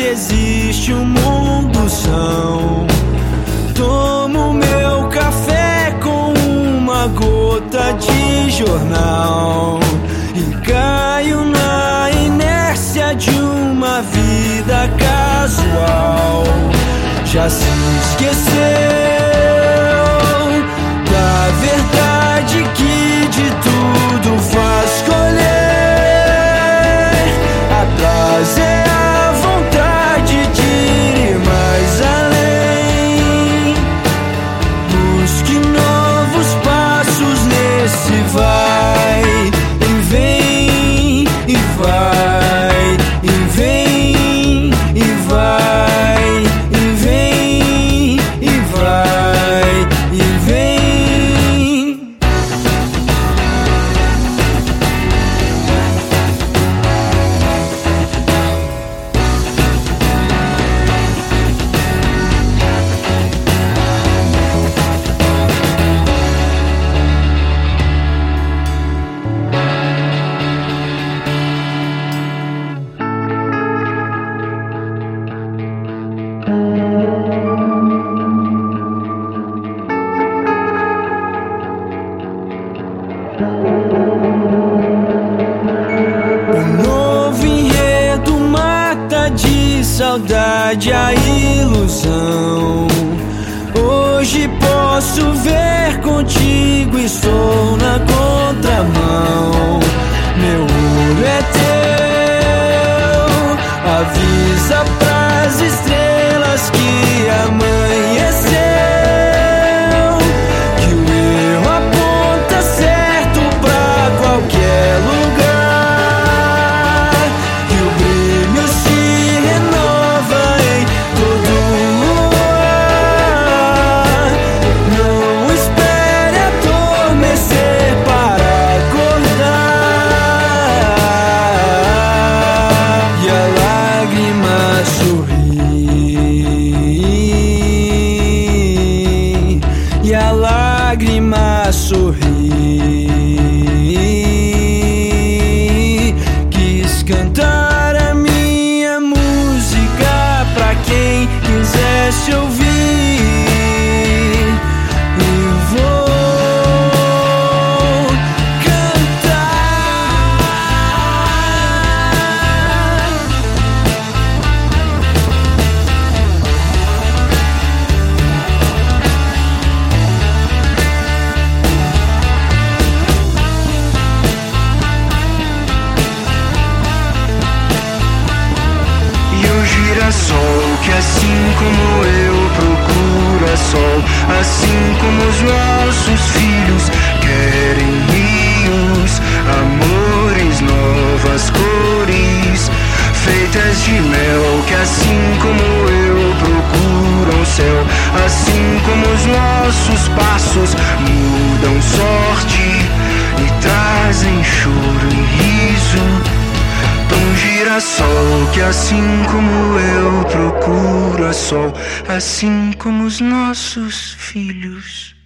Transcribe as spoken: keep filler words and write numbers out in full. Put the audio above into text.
existe um mundo são. Tomo meu café com uma gota de jornal e caio na inércia de uma vida casual. Já se esqueceu da verdade que de tudo faz colher. Atrás é a vontade de ir mais além. Busque novos passos nesse vai e vem e vai e vem e vai e vem e vai e vem. O novo enredo mata de saudade a ilusão. Hoje posso ver contigo, estou na contramão. Meu olho é teu, avisa pras estrelas que amanheceu. Que o erro aponta certo pra qualquer lugar. Que o brilho se renova em todo lugar. Não espere adormecer para acordar. E a lágrima sorri. E a lágrima sorri. Quis cantar a minha música pra quem quisesse ouvir. E vou girassol que assim como eu procura sol, assim como os nossos filhos querem rios, amores, novas cores, feitas de mel, que assim como eu procuram céu, assim como os nossos passos mudam sorte e trazem choro e riso. Um girassol que assim como eu procura sol, assim como os nossos filhos.